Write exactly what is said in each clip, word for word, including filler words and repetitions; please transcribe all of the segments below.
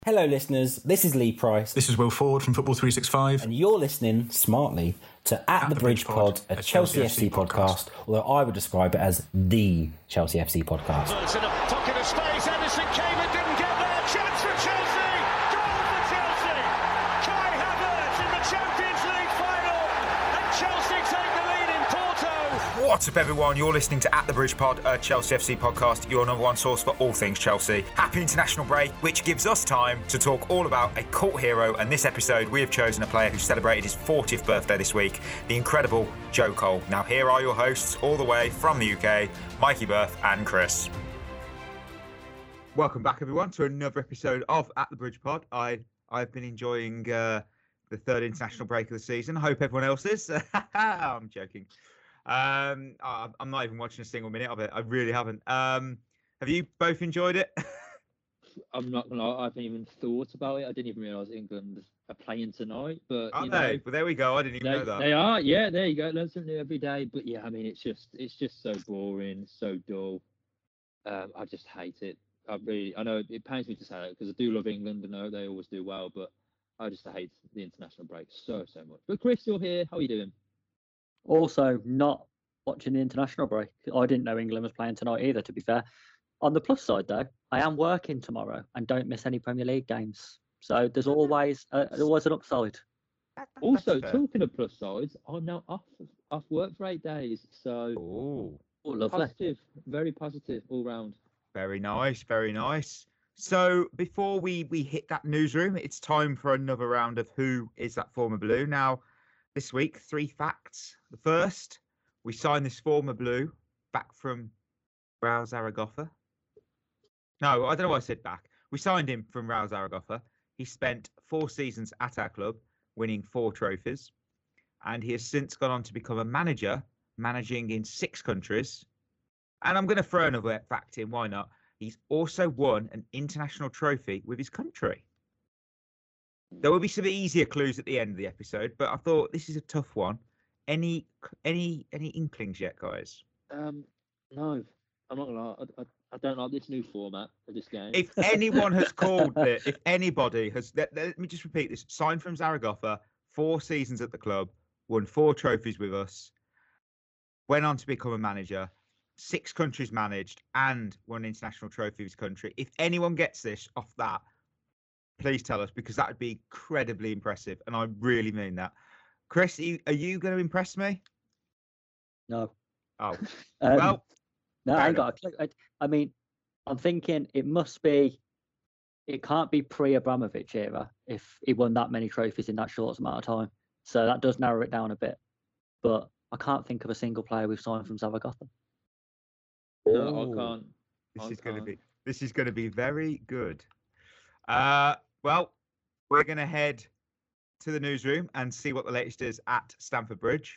Hello listeners, this is Lee Price. This is Will Ford from Football three sixty-five. And you're listening smartly to At, At the, the Bridge, Bridge Pod, Pod, a Chelsea, Chelsea F C podcast, podcast, although I would describe it as the Chelsea F C podcast. Oh, it's in a pocket of space, Anderson came and didn't get there, chance for Chelsea, goal for Chelsea, Kai Havertz in the Champions League final, and Chelsea take the lead in Porto. What's up everyone, you're listening to At the Bridge Pod, a Chelsea F C podcast, your number one source for all things Chelsea. Happy international break, which gives us time to talk all about a cult hero, and this episode we have chosen a player who celebrated his fortieth birthday this week, the incredible Joe Cole. Now here are your hosts all the way from the U K, Mikey Berth and Chris. Welcome back everyone to another episode of At the Bridge Pod. I, I've been enjoying uh, the third international break of the season. I hope everyone else is. I'm joking. Um, I'm not even watching a single minute of it. I really haven't. Um, have you both enjoyed it? I'm not gonna lie, I haven't even thought about it. I didn't even realise England are playing tonight. But are you they? know, well, there we go. I didn't even they, know that. They are. Yeah, there you go. Learn something new every day. But yeah, I mean, it's just it's just so boring, so dull. Um, I just hate it. I really, I know it pains me to say that because I do love England. I know they always do well, but I just hate the international break so so much. But Chris, you're here. How are you doing? Also, not watching the international break. I didn't know England was playing tonight either, to be fair. On the plus side, though, I am working tomorrow and don't miss any Premier League games. So there's always uh, always an upside. Also, talking of plus sides, I'm now off off work for eight days. So Ooh. Oh, lovely. Positive, very positive all round. Very nice, very nice. So before we, we hit that newsroom, it's time for another round of Who is That Former Blue? Now, this week, three facts. The first, we signed this former Blue back from Real Zaragoza. No, I don't know why I said back. We signed him from Real Zaragoza. He spent four seasons at our club, winning four trophies. And he has since gone on to become a manager, managing in six countries. And I'm going to throw another fact in, why not? He's also won an international trophy with his country. There will be some easier clues at the end of the episode, but I thought this is a tough one. Any any any inklings yet, guys? Um, no, I'm not gonna lie. I, I, I don't like this new format of this game. If anyone has called it, if anybody has, let, let me just repeat this: signed from Zaragoza, four seasons at the club, won four trophies with us, went on to become a manager, six countries managed, and won an international trophy with his country. If anyone gets this off that, please tell us, because that would be incredibly impressive, and I really mean that. Chris, are you, are you going to impress me? No. Oh, um, well. No, I ain't got a clue. I, I mean, I'm thinking it must be, it can't be pre-Abramovich era if he won that many trophies in that short amount of time. So that does narrow it down a bit. But I can't think of a single player we've signed from Zaragoza. No, I can't. This I is going to can't. be this is going to be very good. Uh, well, we're going to head to the newsroom and see what the latest is at Stamford Bridge.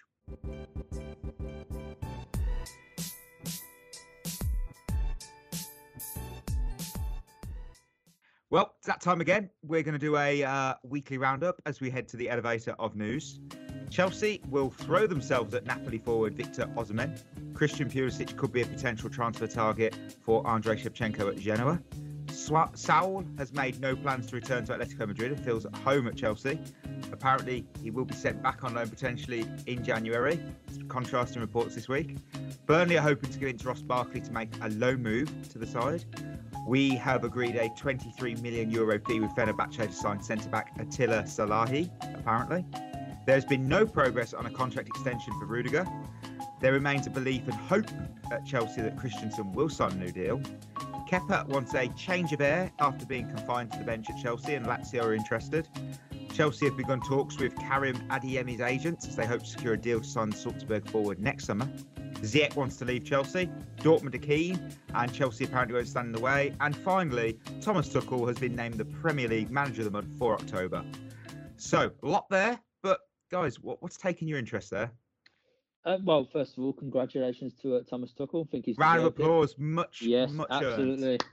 Well, it's that time again. We're going to do a uh, weekly roundup as we head to the elevator of news. Chelsea will throw themselves at Napoli forward Victor Osimhen. Christian Pulisic could be a potential transfer target for Andrei Shevchenko at Genoa. Swa- Saul has made no plans to return to Atletico Madrid and feels at home at Chelsea. Apparently, he will be sent back on loan potentially in January. Contrasting reports this week. Burnley are hoping to give in to Ross Barkley to make a loan move to the side. We have agreed a twenty-three million euro fee with Fenerbahce to sign centre-back Attila Salahi, apparently. There's been no progress on a contract extension for Rudiger. There remains a belief and hope at Chelsea that Christensen will sign a new deal. Kepa wants a change of air after being confined to the bench at Chelsea, and Lazio are interested. Chelsea have begun talks with Karim Adeyemi's agents as they hope to secure a deal to sign the Salzburg forward next summer. Ziyech wants to leave Chelsea. Dortmund are keen, and Chelsea apparently won't stand in the way. And finally, Thomas Tuchel has been named the Premier League Manager of the Month for October. So, a lot there, but guys, what, what's taking your interest there? Uh, well, first of all, congratulations to uh, Thomas Tuchel. I think he's Round of deserved it. applause, much, Yes, much absolutely. earned.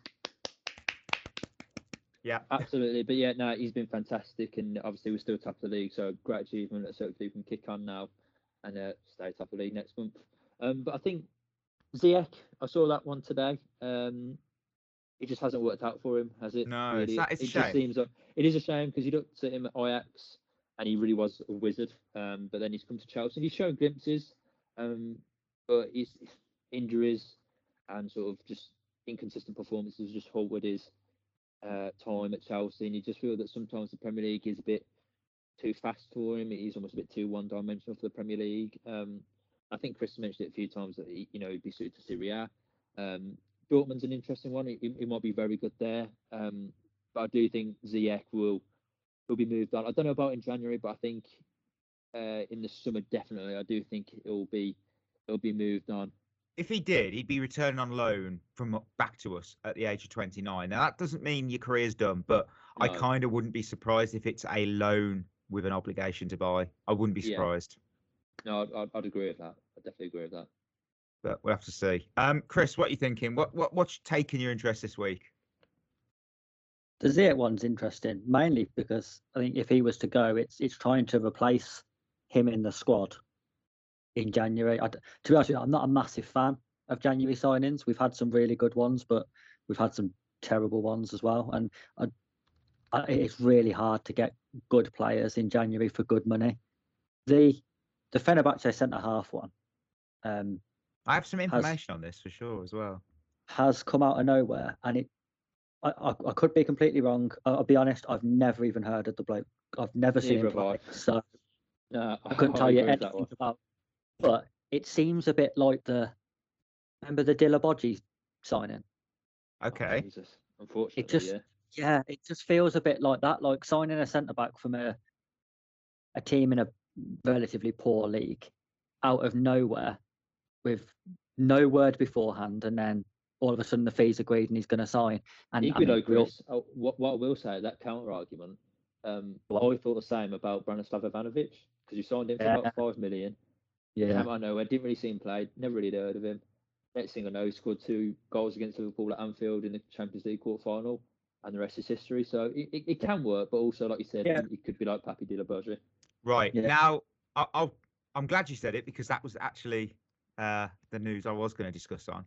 Yeah, absolutely. But yeah, no, he's been fantastic, and obviously we're still top of the league, so great achievement. Let's hope we can kick on now and uh, stay top of the league next month. Um, but I think Ziyech, I saw that one today. Um, it just hasn't worked out for him, has it? No, really? it's, that, it's it a shame. just seems like it is a shame because you looked at him at Ajax and he really was a wizard. Um, but then he's come to Chelsea and he's shown glimpses, um, but his injuries and sort of just inconsistent performances just halted his uh, time at Chelsea. And you just feel that sometimes the Premier League is a bit too fast for him. He's almost a bit too one-dimensional for the Premier League. Um, I think Chris mentioned it a few times that he, you know, he'd be suited to Serie A. Um, Dortmund's an interesting one. He, he might be very good there. Um, but I do think Ziyech will will be moved on. I don't know about in January, but I think uh, in the summer definitely. I do think it'll be it'll be moved on. If he did, he'd be returning on loan from back to us at the age of twenty-nine. Now that doesn't mean your career's done, but no. I kind of wouldn't be surprised if it's a loan with an obligation to buy. I wouldn't be surprised. Yeah. No, I'd, I'd agree with that. I definitely agree with that. But we'll have to see. Um, Chris, what are you thinking? What what what's taking your interest this week? The Ziyech one's interesting, mainly because I think if he was to go, it's it's trying to replace him in the squad in January. I, to be honest with you, I'm not a massive fan of January signings. We've had some really good ones, but we've had some terrible ones as well. And I, I, it's really hard to get good players in January for good money. The the Fenerbahce centre half one. Um, I have some information has, on this for sure as well. Has come out of nowhere, and it. I, I, I could be completely wrong. I'll be honest. I've never even heard of the bloke. I've never seen him play, so no, I couldn't I tell you anything about. But it seems a bit like the. Remember the Dillaboji signing? Okay. Oh, Jesus. Unfortunately, it just yeah. yeah, it just feels a bit like that, like signing a centre back from a a team in a relatively poor league out of nowhere with no word beforehand, and then all of a sudden the fee's agreed and he's going to sign. And equally, I mean, though, Chris, oh, what, what I will say, that counter argument, um, I thought the same about Branislav Ivanovic because you signed him for yeah. about five million. Yeah, came out of nowhere, didn't really see him play, never really heard of him. Next thing I know, he scored two goals against Liverpool at Anfield in the Champions League quarter final, and the rest is history. So it, it, it can work, but also, like you said, yeah. it could be like Papi Dillaboji. Right yeah. now, I, I'll, I'm glad you said it because that was actually uh, the news I was going to discuss on.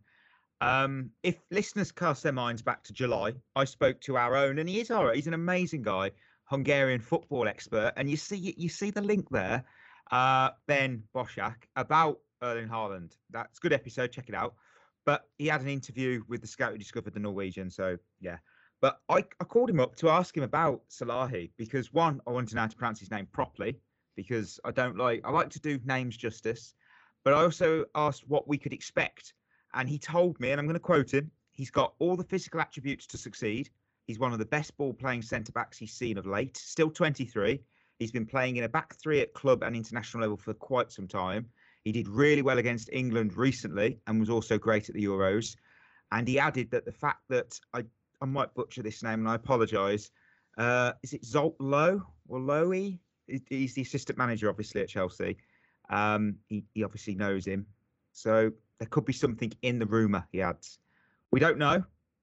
Um, if listeners cast their minds back to July, I spoke to our own, and he is all right. He's an amazing guy, Hungarian football expert, and you see you see the link there, uh, Ben Boszak, about Erling Haaland. That's a good episode. Check it out. But he had an interview with the scout who discovered the Norwegian. So yeah. But I, I called him up to ask him about Salahi because one, I wanted to know how to pronounce his name properly because I don't like I like to do names justice. But I also asked what we could expect. And he told me, and I'm going to quote him, he's got all the physical attributes to succeed. He's one of the best ball-playing centre-backs he's seen of late. Still twenty-three. He's been playing in a back three at club and international level for quite some time. He did really well against England recently and was also great at the Euros. And he added that the fact that, I, I might butcher this name and I apologise, uh, is it Zolt Lowe or Lowe? He's the assistant manager, obviously, at Chelsea. Um, he, he obviously knows him. So there could be something in the rumour he adds. We don't know,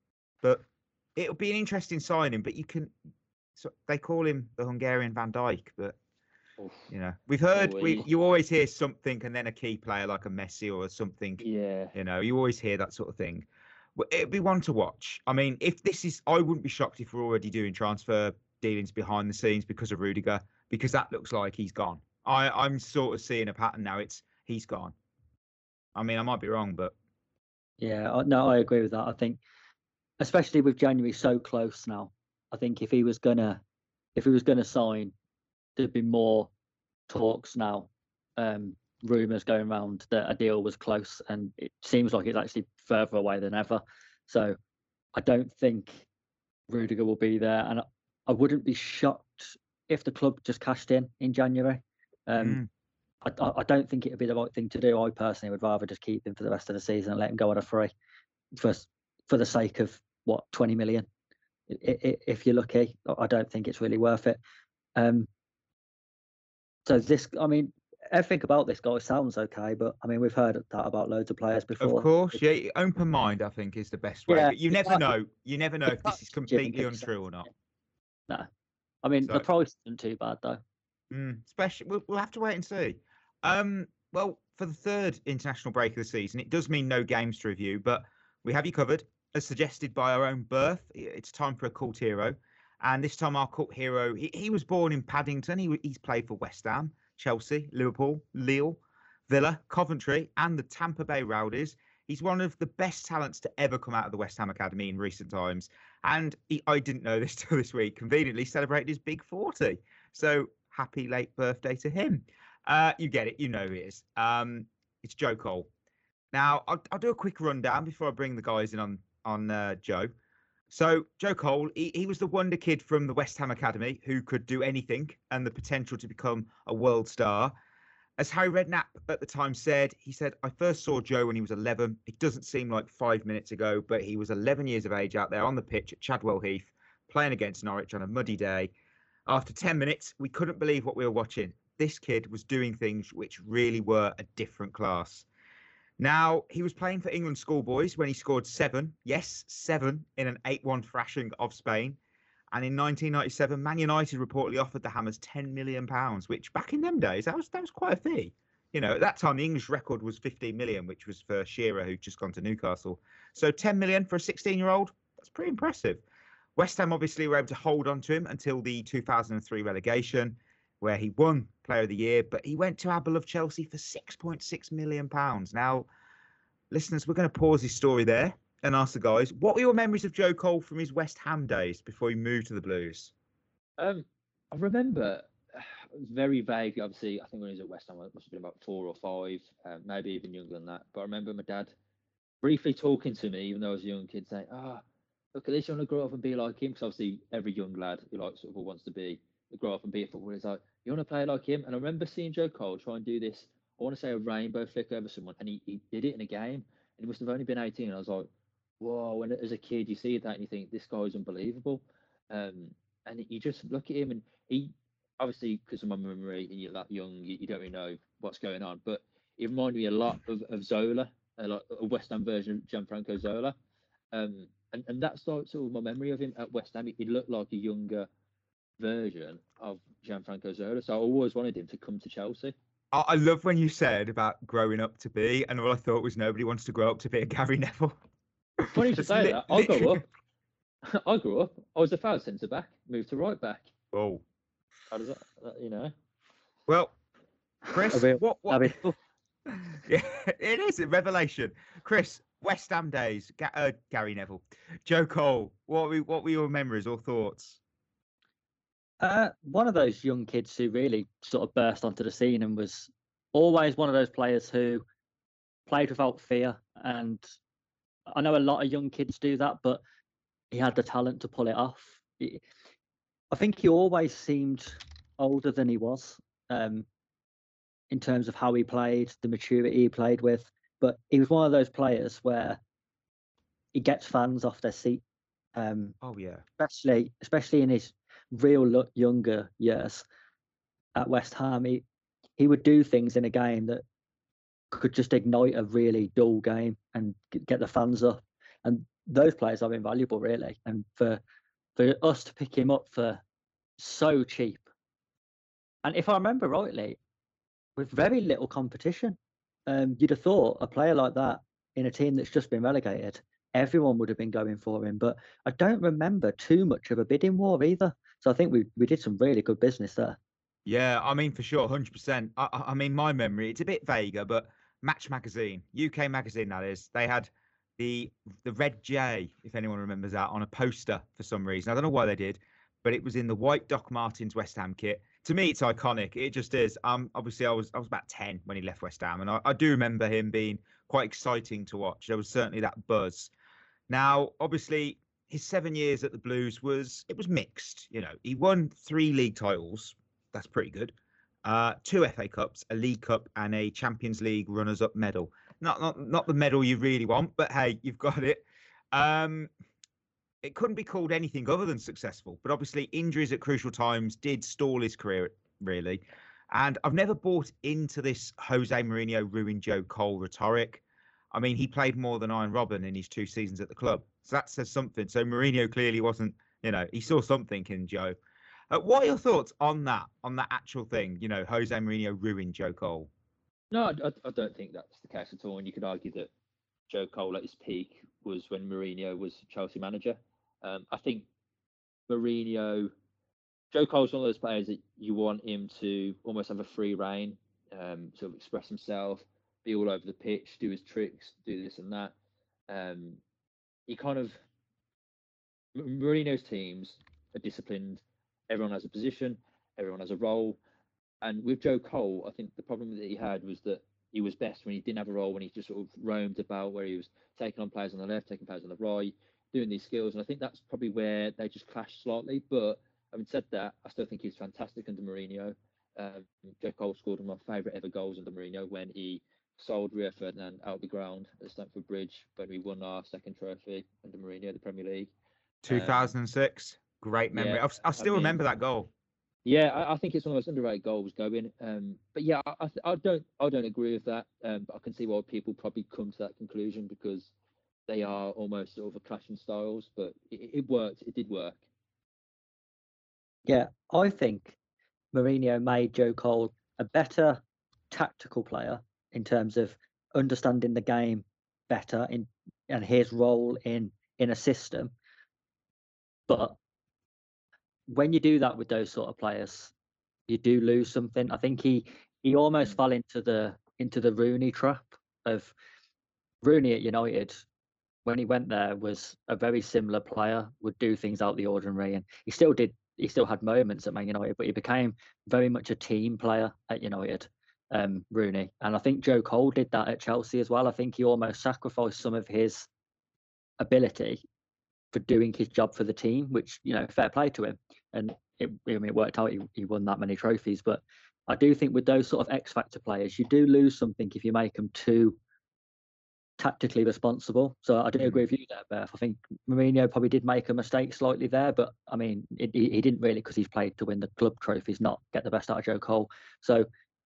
but it'll be an interesting signing. But you can, so they call him the Hungarian Van Dijk, but Oof. you know, we've heard we you always hear something and then a key player like a Messi or something. Yeah, you know, you always hear that sort of thing. It'd be one to watch. I mean, if this is, I wouldn't be shocked if we're already doing transfer dealings behind the scenes because of Rudiger, because that looks like he's gone. I, I'm sort of seeing a pattern now. It's he's gone. I mean, I might be wrong, but yeah, no, I agree with that. I think, especially with January so close now, I think if he was gonna, if he was gonna sign, there'd be more talks now, um, rumours going around that a deal was close, and it seems like it's actually further away than ever. So, I don't think Rudiger will be there, and I, I wouldn't be shocked if the club just cashed in in January. Um, mm. I, I don't think it would be the right thing to do. I personally would rather just keep him for the rest of the season and let him go on a free for, for the sake of, what, twenty million? If you're lucky, I don't think it's really worth it. Um, so this, I mean, everything about this guy sounds okay, but I mean, we've heard that about loads of players before. Of course, yeah. Open mind, I think, is the best way. Yeah, but you never know. You never know if this is completely untrue or not. No. I mean, so, the price isn't too bad, though. Mm, especially, we'll, we'll have to wait and see. Um, well, for the third international break of the season, it does mean no games to review, but we have you covered. as suggested by our own birth, it's time for a cult hero. And this time our cult hero, he, he was born in Paddington. He, he's played for West Ham, Chelsea, Liverpool, Lille, Villa, Coventry, and the Tampa Bay Rowdies. He's one of the best talents to ever come out of the West Ham Academy in recent times. And he, I didn't know this till this week, conveniently celebrated his big forty. So happy late birthday to him. Uh, you get it. You know who he is. Um, it's Joe Cole. Now, I'll, I'll do a quick rundown before I bring the guys in on, on uh, Joe. So Joe Cole, he, he was the wonder kid from the West Ham Academy who could do anything and the potential to become a world star. As Harry Redknapp at the time said, he said, I first saw Joe when he was eleven. It doesn't seem like five minutes ago, but he was eleven years of age out there on the pitch at Chadwell Heath, playing against Norwich on a muddy day. After ten minutes, we couldn't believe what we were watching. This kid was doing things which really were a different class. Now, he was playing for England schoolboys when he scored seven, yes, seven, in an eight one thrashing of Spain. And in nineteen ninety-seven, Man United reportedly offered the Hammers ten million pounds, which back in them days, that was that was quite a fee. You know, at that time, the English record was fifteen million, which was for Shearer, who'd just gone to Newcastle. So ten million for a sixteen-year-old, that's pretty impressive. West Ham obviously were able to hold on to him until the two thousand three relegation, where he won Player of the Year, but he went to our beloved Chelsea for six point six million pounds. Now, listeners, we're going to pause this story there and ask the guys, what were your memories of Joe Cole from his West Ham days before he moved to the Blues? Um, I remember very vaguely, obviously, I think when he was at West Ham, it must have been about four or five, um, maybe even younger than that. But I remember my dad briefly talking to me, even though I was a young kid, saying, ah, oh, look at this, you want to grow up and be like him? Because obviously every young lad who like sort of wants to be, grow up and be a footballer is like, you want to play like him? And I remember seeing Joe Cole try and do this, I want to say a rainbow flick over someone, and he, he did it in a game. And he must have only been eighteen. And I was like, whoa, when as a kid you see that and you think this guy is unbelievable. Um, and you just look at him, and he obviously, because of my memory, and you're that young, you, you don't really know what's going on. But it reminded me a lot of, of Zola, uh, like a West Ham version of Gianfranco Zola. Um, and, and that's like sort of my memory of him at West Ham. He looked like a younger version of Gianfranco Zola. So I always wanted him to come to Chelsea. I love when you said about growing up to be, and all I thought was nobody wants to grow up to be a Gary Neville. Funny you should say li- that. I grew up. I grew up. I was a foul centre back, moved to right back. Oh, how does that? You know. Well, Chris, bit, what? what... Bit... yeah, it is a revelation. Chris, West Ham days. Ga- uh, Gary Neville, Joe Cole. What were what were your memories or thoughts? Uh, one of those young kids who really sort of burst onto the scene and was always one of those players who played without fear. And I know a lot of young kids do that, but he had the talent to pull it off. He, I think he always seemed older than he was um, in terms of how he played, the maturity he played with. But he was one of those players where he gets fans off their seat. Um, oh, yeah. Especially, especially in his real younger years at West Ham, he, he would do things in a game that could just ignite a really dull game and get the fans up. And those players are invaluable, really. And for for us to pick him up for so cheap, and if I remember rightly, with very little competition, um, you'd have thought a player like that in a team that's just been relegated, everyone would have been going for him. But I don't remember too much of a bidding war either. So I think we we did some really good business there. Yeah, I mean, for sure, one hundred percent. I, I mean, my memory, it's a bit vaguer, but Match Magazine, U K magazine that is, they had the the Red J, if anyone remembers that, on a poster for some reason. I don't know why they did, but it was in the white Doc Martens West Ham kit. To me, it's iconic. It just is. Um, obviously, I was I was about ten when he left West Ham, and I, I do remember him being quite exciting to watch. There was certainly that buzz. Now, obviously, his seven years at the Blues was it was mixed. You know, he won three league titles. That's pretty good. Uh, two F A Cups, a League Cup, and a Champions League runners-up medal. Not not not the medal you really want, but hey, you've got it. Um, it couldn't be called anything other than successful. But obviously, injuries at crucial times did stall his career, really. And I've never bought into this Jose Mourinho ruined Joe Cole rhetoric. I mean, he played more than Iron Robin in his two seasons at the club. So that says something. So Mourinho clearly wasn't, you know, he saw something in Joe. Uh, what are your thoughts on that, on that actual thing? You know, Jose Mourinho ruined Joe Cole. No, I, I don't think that's the case at all. And you could argue that Joe Cole at his peak was when Mourinho was Chelsea manager. Um, I think Mourinho, Joe Cole's one of those players that you want him to almost have a free reign, um, sort of express himself, be all over the pitch, do his tricks, do this and that. Um, he kind of Mourinho's teams are disciplined. Everyone has a position, everyone has a role, and with Joe Cole, I think the problem that he had was that he was best when he didn't have a role, when he just sort of roamed about, where he was taking on players on the left, taking players on the right, doing these skills. And I think that's probably where they just clashed slightly. But having said that, I still think he's fantastic under Mourinho. Um, Joe Cole scored one of my favourite ever goals under Mourinho when he sold Rio Ferdinand out of the ground at Stamford Bridge when we won our second trophy under Mourinho, the Premier League. two thousand six, um, great memory. Yeah, I, I still I mean, remember that goal. Yeah, I, I think it's one of the most underrated goals going. Um, but yeah, I, I don't I don't agree with that. Um, but I can see why people probably come to that conclusion because they are almost sort of a clash in styles. But it, it worked. It did work. Yeah, I think Mourinho made Joe Cole a better tactical player in terms of understanding the game better in and his role in in a system. But when you do that with those sort of players, you do lose something. I think he he almost fell into the into the Rooney trap of Rooney at United. When he went there, was a very similar player, would do things out the ordinary, and he still did. He still had moments at Man United, but he became very much a team player at United, um, Rooney. And I think Joe Cole did that at Chelsea as well. I think he almost sacrificed some of his ability for doing his job for the team, which, you know, fair play to him. And it, I mean, it worked out. He, he won that many trophies. But I do think with those sort of X factor players, you do lose something if you make them too tactically responsible. So I do agree with you there, Beth. I think Mourinho probably did make a mistake slightly there, but I mean, it, he, he didn't really, because he's played to win the club trophies, not get the best out of Joe Cole. So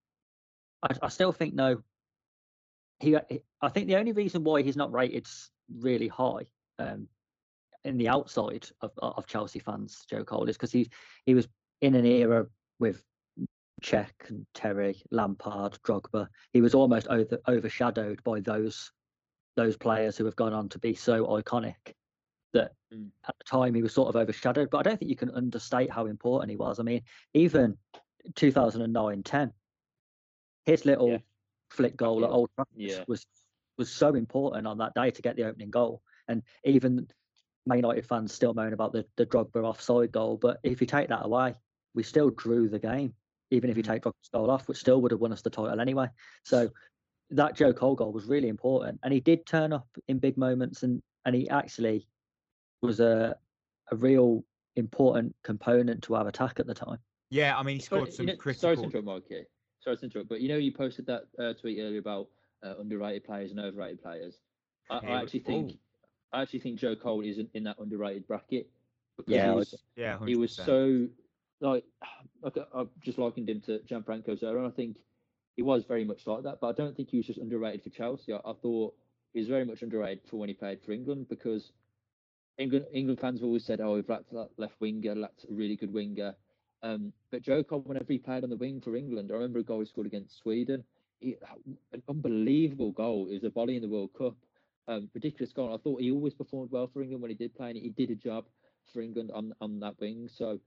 I, I still think no. He, I think the only reason why he's not rated really high um, in the outside of, of Chelsea fans, Joe Cole, is because he he was in an era with Cech and Terry, Lampard, Drogba. He was almost over, overshadowed by those those players who have gone on to be so iconic that mm. at the time he was sort of overshadowed. But I don't think you can understate how important he was. I mean, even two thousand nine ten, his little yeah. flick goal yeah. at Old Trafford yeah. was was so important on that day to get the opening goal. And even Man United fans still moan about the, the Drogba offside goal. But if you take that away, we still drew the game. Even if you take Drogba's goal off, which still would have won us the title anyway. So that Joe Cole goal was really important, and he did turn up in big moments, and, and he actually was a a real important component to our attack at the time. Yeah, I mean, he scored sorry, some you know, critical. Sorry to interrupt, Mikey. Sorry to interrupt, but you know, you posted that uh, tweet earlier about uh, underrated players and overrated players. I, I actually think, Ooh. I actually think Joe Cole is in, in that underrated bracket. Yeah, he was, yeah, one hundred percent. He was so like, like I've just likened him to Gianfranco Zola, and I think he was very much like that, but I don't think he was just underrated for Chelsea. I, I thought he was very much underrated for when he played for England, because England England fans have always said, oh, we've lacked that left winger, lacked a really good winger. Um, but Joe Cole, whenever he played on the wing for England, I remember a goal he scored against Sweden. He, an unbelievable goal. It was a volley in the World Cup. Um, ridiculous goal. I thought he always performed well for England when he did play, and he did a job for England on, on that wing. So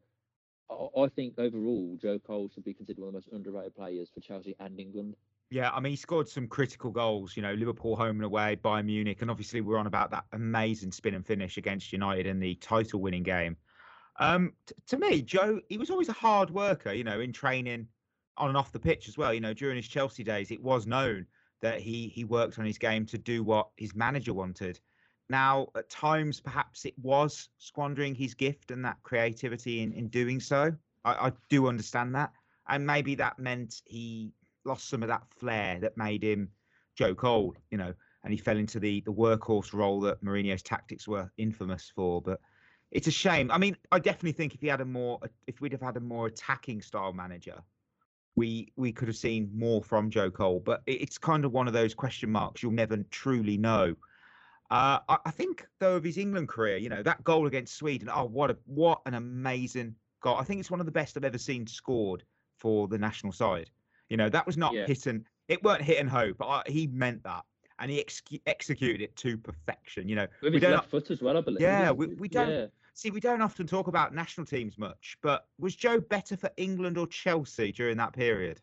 I think overall, Joe Cole should be considered one of the most underrated players for Chelsea and England. Yeah, I mean, he scored some critical goals, you know, Liverpool home and away, Bayern Munich, and obviously we're on about that amazing spin and finish against United in the title-winning game. Um, t- to me, Joe, he was always a hard worker, you know, in training on and off the pitch as well. You know, during his Chelsea days, it was known that he he worked on his game to do what his manager wanted. Now, at times, perhaps it was squandering his gift and that creativity in, in doing so. I, I do understand that. And maybe that meant he lost some of that flair that made him Joe Cole, you know, and he fell into the, the workhorse role that Mourinho's tactics were infamous for. But it's a shame. I mean, I definitely think if he had a more, if we'd have had a more attacking style manager, we we could have seen more from Joe Cole. But it's kind of one of those question marks you'll never truly know. Uh, I, I think, though, of his England career, you know, that goal against Sweden, oh, what a what an amazing goal. I think it's one of the best I've ever seen scored for the national side. You know, that was not yeah. hit and, it weren't hit and hope, but I, he meant that. and he ex- executed it to perfection. You know, With we his don't. left foot as well, I believe. Yeah, isn't we, it? we don't Yeah. see. We don't often talk about national teams much, but was Joe better for England or Chelsea during that period?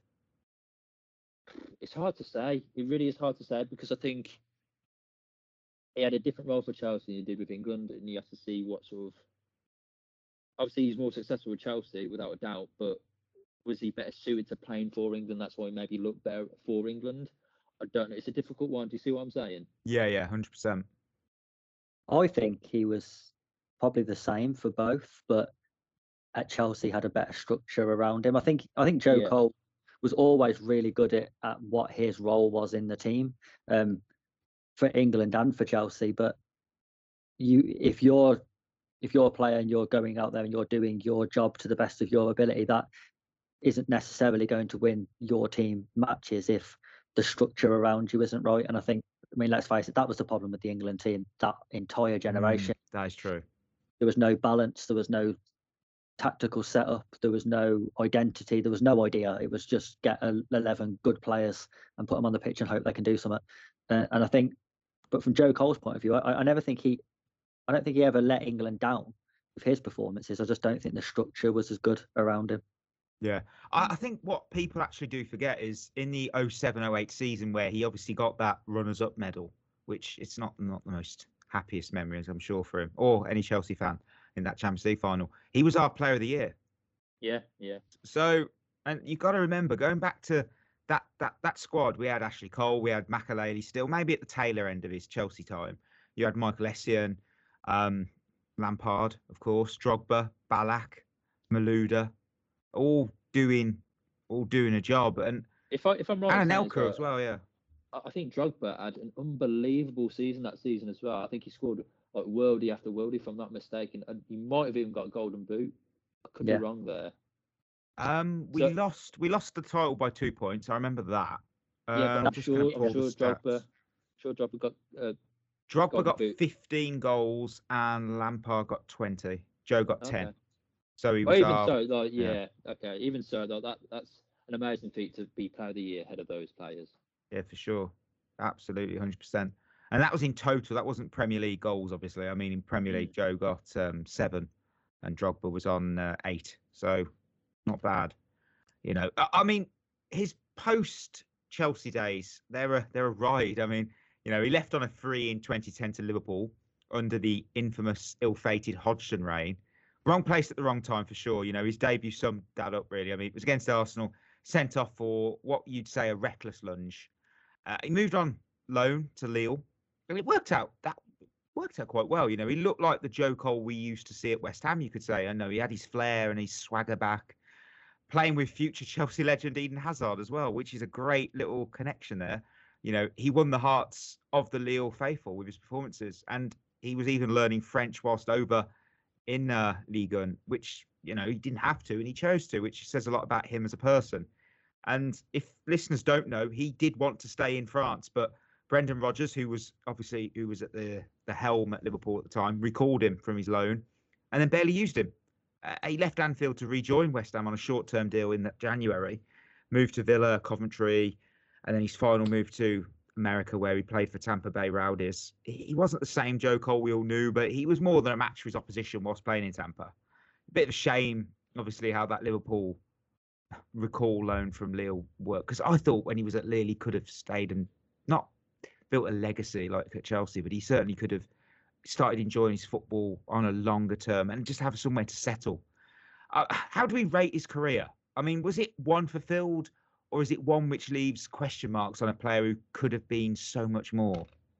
It's hard to say. It really is hard to say because I think he had a different role for Chelsea than he did with England, and you have to see what sort of. Obviously, he's more successful with Chelsea without a doubt, but was he better suited to playing for England? That's why he maybe looked better for England. I don't know. It's a difficult one. Do you see what I'm saying? Yeah, yeah, hundred percent. I think he was probably the same for both, but at Chelsea had a better structure around him. I think I think Joe Yeah. Cole was always really good at, at what his role was in the team, um, for England and for Chelsea. But you, if you're if you're a player and you're going out there and you're doing your job to the best of your ability, that isn't necessarily going to win your team matches if the structure around you isn't right. And I think, I mean, let's face it, that was the problem with the England team that entire generation. Mm, that is true. There was no balance. There was no tactical setup. There was no identity. There was no idea. It was just get eleven good players and put them on the pitch and hope they can do something. Uh, and I think, but from Joe Cole's point of view, I, I never think he, I don't think he ever let England down with his performances. I just don't think the structure was as good around him. Yeah, I, I think what people actually do forget is in the oh seven oh eight season where he obviously got that runners-up medal, which it's not not the most happiest memories, I'm sure, for him or any Chelsea fan in that Champions League final. He was our Player of the Year. Yeah, yeah. So, and you've got to remember, going back to that that that squad, we had Ashley Cole, we had Makelele still, maybe at the tailor end of his Chelsea time. You had Michael Essien, um, Lampard, of course, Drogba, Ballack, Malouda, all doing all doing a job, and If I if I'm right, and in saying Anelka so, as well. Yeah, I I think Drogba had an unbelievable season that season as well. I think he scored like worldie after worldie, if I'm not mistaken, and he might have even got a golden boot. I could Yeah. be wrong there. um, we So- lost we lost the title by two points. I remember that. Um, Yeah, but I'm just gonna sure pull I'm sure the stats. Drogba, sure Drogba got uh, Drogba golden got boot. fifteen goals and Lampard got twenty. Joe got ten. Okay. So he Well, was even our, so, like, yeah. yeah, okay. Even so, though, that that's an amazing feat to be Player of the Year ahead of those players. yeah, for sure. Absolutely, one hundred percent. And that was in total. That wasn't Premier League goals, obviously. I mean, in Premier Mm. League, Joe got um, seven and Drogba was on uh, eight. So not bad. You know, I, I mean, his post Chelsea days, they're a, they're a ride. I mean, you know, he left on a free in twenty ten to Liverpool under the infamous, ill-fated Hodgson reign. Wrong place at the wrong time for sure. You know, his debut summed that up really. I mean, it was against Arsenal, sent off for what you'd say a reckless lunge. Uh, he moved on loan to Lille, and it worked out. That worked out quite well. You know, he looked like the Joe Cole we used to see at West Ham. You could say. I know he had his flair and his swagger back, playing with future Chelsea legend Eden Hazard as well, which is a great little connection there. You know, he won the hearts of the Lille faithful with his performances, and he was even learning French whilst over in uh, Ligue one, which, you know, he didn't have to and he chose to, which says a lot about him as a person. And if listeners don't know, he did want to stay in France, but Brendan Rodgers, who was obviously who was at the, the helm at Liverpool at the time, recalled him from his loan and then barely used him. Uh, he left Anfield to rejoin West Ham on a short-term deal in that January, moved to Villa, Coventry, and then his final move to America where he played for Tampa Bay Rowdies. He wasn't the same Joe Cole we all knew, but he was more than a match for his opposition whilst playing in Tampa. A bit of a shame, obviously, how that Liverpool recall loan from Lille worked. Because I thought when he was at Lille, he could have stayed and not built a legacy like at Chelsea, but he certainly could have started enjoying his football on a longer term and just have somewhere to settle. Uh, how do we rate his career? I mean, was it one fulfilled? Or is it one which leaves question marks on a player who could have been so much more?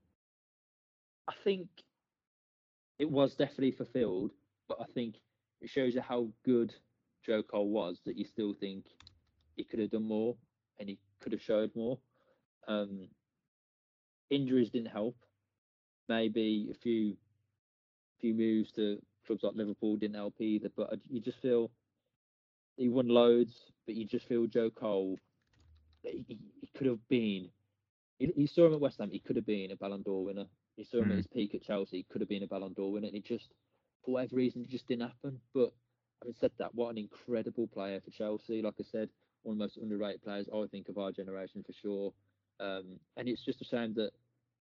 I think it was definitely fulfilled, but I think it shows you how good Joe Cole was that you still think he could have done more and he could have showed more. Um, injuries didn't help. Maybe a few few moves to clubs like Liverpool didn't help either, but you just feel he won loads, but you just feel Joe Cole, he, he could have been. You, you saw him at West Ham. He could have been a Ballon d'Or winner. You saw him Mm. at his peak at Chelsea. He could have been a Ballon d'Or winner. And it just, for whatever reason, it just didn't happen. But having said that, what an incredible player for Chelsea. Like I said, one of the most underrated players I think of our generation for sure. Um, and it's just a shame that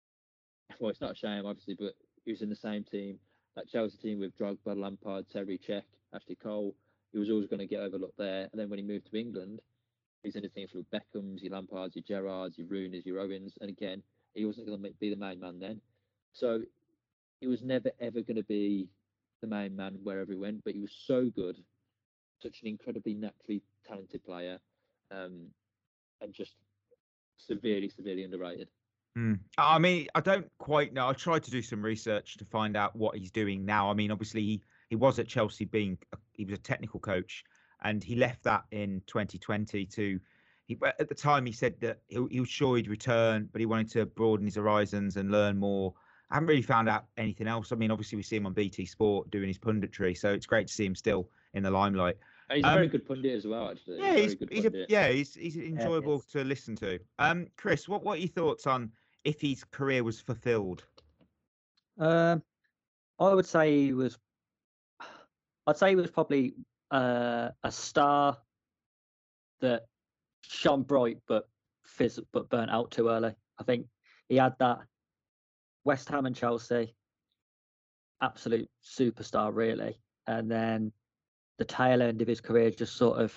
well, it's not a shame, obviously, but he was in the same team, that Chelsea team with Drogba, Lampard, Terry, Cech, Ashley Cole. He was always going to get overlooked there. And then when he moved to England, he's in a team full of Beckhams, your Lampards, your Gerrards, your Rooney's, your Owens. And again, he wasn't going to be the main man then. So he was never, ever going to be the main man wherever he went. But he was so good, such an incredibly naturally talented player, um, and just severely, severely underrated. Mm. I mean, I don't quite know. I tried to do some research to find out what he's doing now. I mean, obviously, he, he was at Chelsea being, a, he was a technical coach, and he left that in twenty twenty to, he, at the time he said that he, he was sure he'd return, but he wanted to broaden his horizons and learn more. I haven't really found out anything else. I mean, obviously, we see him on B T Sport doing his punditry, so it's great to see him still in the limelight. And he's Um, a very good pundit as well, actually. Yeah, he's, he's, a very good he's a, pundit. yeah, he's he's enjoyable yes. to listen to. Um, Chris, what what are your thoughts on if his career was fulfilled? Um, I would say he was. I'd say he was probably uh, a star that shone bright, but fizz, but burnt out too early. I think he had that West Ham and Chelsea, absolute superstar, really, and then the tail end of his career just sort of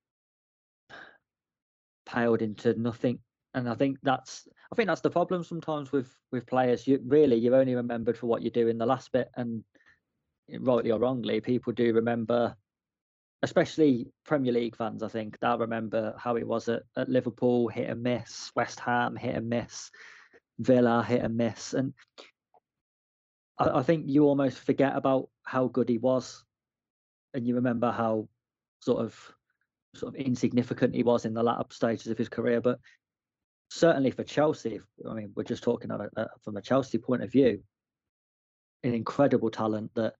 paled into nothing. And I think that's I think that's the problem sometimes with with players. You really you're only remembered for what you do in the last bit, and rightly or wrongly, people do remember, especially Premier League fans. I think they'll remember how it was at, at Liverpool, hit and miss, West Ham, hit and miss, Villa, hit and miss, and I, I think you almost forget about how good he was, and you remember how sort of sort of insignificant he was in the latter stages of his career. But certainly for Chelsea, I mean, we're just talking of a, from a Chelsea point of view, an incredible talent that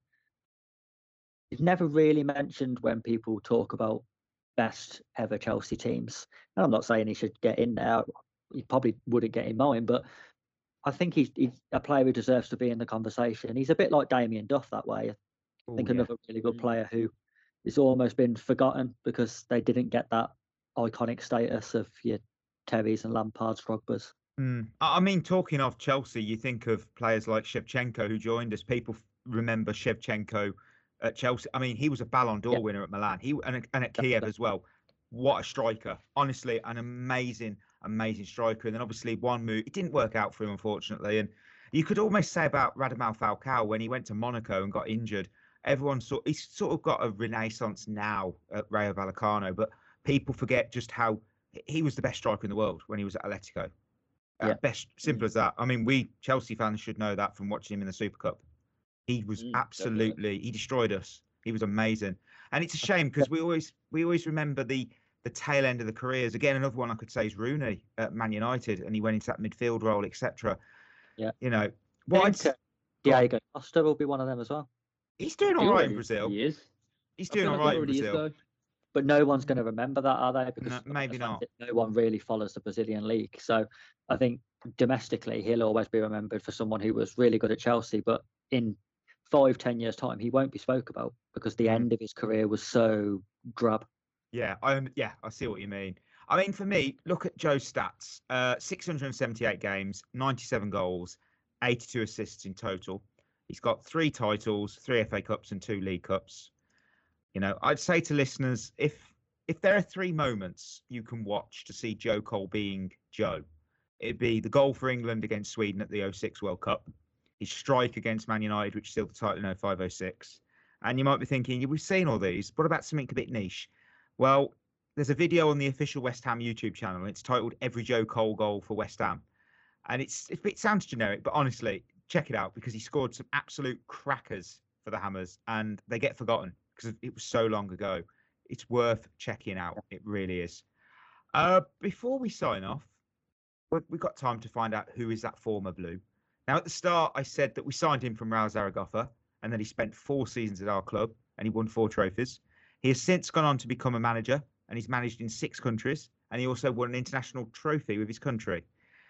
is never really mentioned when people talk about best ever Chelsea teams. And I'm not saying he should get in there. He probably wouldn't get in mine, but I think he's, he's a player who deserves to be in the conversation. He's a bit like Damien Duff that way. I think Ooh, yeah. another really good player who has almost been forgotten because they didn't get that iconic status of your Terrys and Lampards, Drogbas. Mm. I I mean, talking of Chelsea, you think of players like Shevchenko who joined us. People f- remember Shevchenko at Chelsea. I mean, he was a Ballon d'Or Yeah. winner at Milan. He and, and at Kiev as well. What a striker! Honestly, an amazing, amazing striker. And then obviously one move, it didn't work out for him, unfortunately. And you could almost say about Radamel Falcao when he went to Monaco and got injured. Everyone sort he's sort of got a renaissance now at Rayo Vallecano, but people forget just how he was the best striker in the world when he was at Atletico. Uh, Yeah. Best, simple as that. I mean, we Chelsea fans should know that from watching him in the Super Cup. He was Mm, absolutely, he destroyed us. He was amazing, and it's a shame because we always we always remember the the tail end of the careers. Again, another one I could say is Rooney at Man United, and he went into that midfield role, et cetera. Yeah. You know, I what I'd think, s- uh, Diego Costa will be one of them as well. he's doing He all right in already- Brazil. He is. He's I feel doing all like he right in already is, Brazil. though. But no one's going to remember that, are they? Because No, maybe let's face not. it, no one really follows the Brazilian league. So I think domestically, he'll always be remembered for someone who was really good at Chelsea. But in five, ten years' time, he won't be spoke about because the Mm. end of his career was so drab. Yeah, I un- yeah, I see what you mean. I mean, for me, look at Joe's stats: uh, six hundred seventy-eight games, ninety-seven goals, eighty-two assists in total. He's got three titles, three F A Cups, and two League Cups. You know, I'd say to listeners, if if there are three moments you can watch to see Joe Cole being Joe, it'd be the goal for England against Sweden at the oh six World Cup, his strike against Man United, which sealed the title in oh five oh six. And you might be thinking, yeah, we've seen all these. What about something a bit niche? Well, there's a video on the official West Ham YouTube channel. And it's titled "Every Joe Cole Goal for West Ham," and it's it sounds generic, but honestly, check it out because he scored some absolute crackers for the Hammers, and they get forgotten because it was so long ago. It's worth checking out. It really is. Uh, before we sign off, we- we've got time to find out who is that former Blue. Now, at the start, I said that we signed him from Real Zaragoza, and that he spent four seasons at our club, and he won four trophies. He has since gone on to become a manager, and he's managed in six countries, and he also won an international trophy with his country.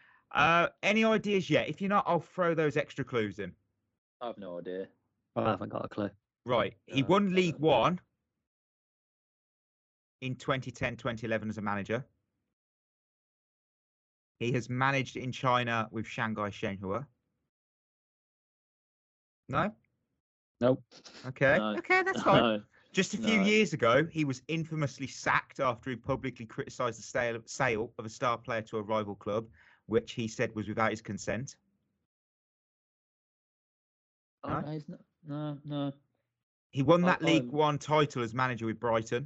Uh, any ideas yet? If you're not, I'll throw those extra clues in. I have no idea. I haven't got a clue. Right. He No, won I League don't know. One in twenty ten, twenty eleven as a manager. He has managed in China with Shanghai Shenhua. No. Nope. Okay. No. Okay, that's fine. No. Just a few No. years ago, he was infamously sacked after he publicly criticised the sale, sale of a star player to a rival club, which he said was without his consent. Oh, No? no, he's not, no, no. He won I- that League I'm- One title as manager with Brighton.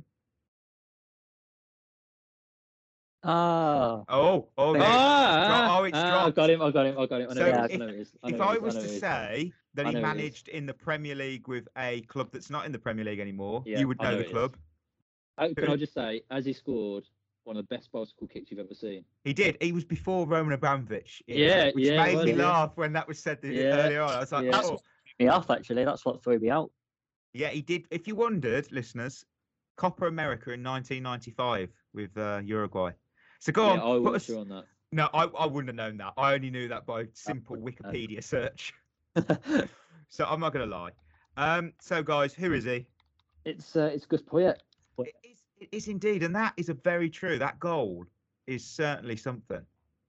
Ah, Oh, oh, there- Ah, oh, it's ah, dropped. I got him. I got him. I got him. I know So it is, if- I know it is. I if know it I is, was know to it is. say that I he know it is. managed in the Premier League with a club that's not in the Premier League anymore, Yeah, you would I know know the it is. club. Oh, can I just say, as he scored one of the best bicycle kicks you've ever seen. He did. He was before Roman Abramovich. Yeah, which yeah, made it me was, yeah. laugh when that was said Yeah, earlier on. I was like, yeah. That's oh, what threw me off, actually. That's what threw me out. yeah, he did. If you wondered, listeners, Copa America in nineteen ninety-five with uh, Uruguay. So go Yeah, on. I put wasn't us... sure on that. No, I, I wouldn't have known that. I only knew that by simple Wikipedia search. So I'm not going to lie. Um, so guys, who is he? It's uh, it's Gus Poyet. It is, it is indeed, and that is a very true. That goal is certainly something.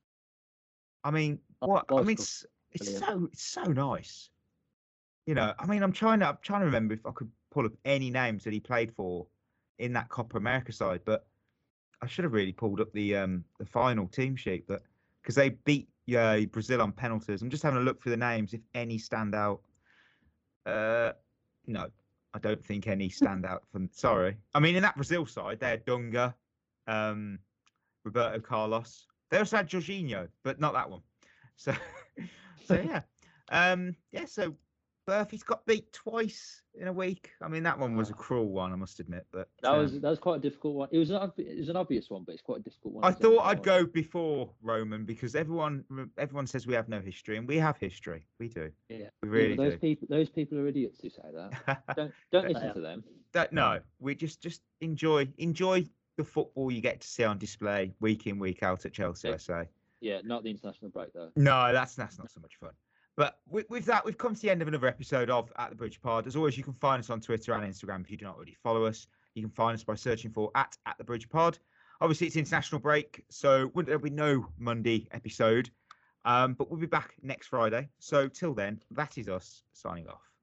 I mean, That what? I was mean, cool. it's, it's Brilliant. so it's so nice. You know, I mean, I'm trying to I'm trying to remember if I could pull up any names that he played for in that Copa America side, but I should have really pulled up the um the final team sheet, but because they beat uh, Brazil on penalties. I'm just having a look through the names if any stand out. Uh, no, I don't think any stand out from. Sorry, I mean in that Brazil side, they had Dunga, um, Roberto Carlos. They also had Jorginho, but not that one. So, so yeah, um, yeah. So, Murphy's got beat twice in a week. I mean, that one was a cruel one, I must admit. But That was um, that was quite a difficult one. It was an ob- it was an obvious one, but it's quite a difficult one. I isn't it? thought That I'd one. go before Roman because everyone everyone says we have no history, and we have history. We do. Yeah. We Yeah, but really those do. people, those people are idiots who say that. Don't don't listen Yeah. to them. That, no, we just just enjoy enjoy the football you get to see on display week in week out at Chelsea. Yeah. I say. Yeah, not the international break though. No, that's that's not so much fun. But with, with that, we've come to the end of another episode of At the Bridge Pod. As always, you can find us on Twitter and Instagram if you do not already follow us. You can find us by searching for at At the Bridge Pod. Obviously, it's international break, so there'll be no Monday episode. Um, but we'll be back next Friday. So till then, that is us signing off.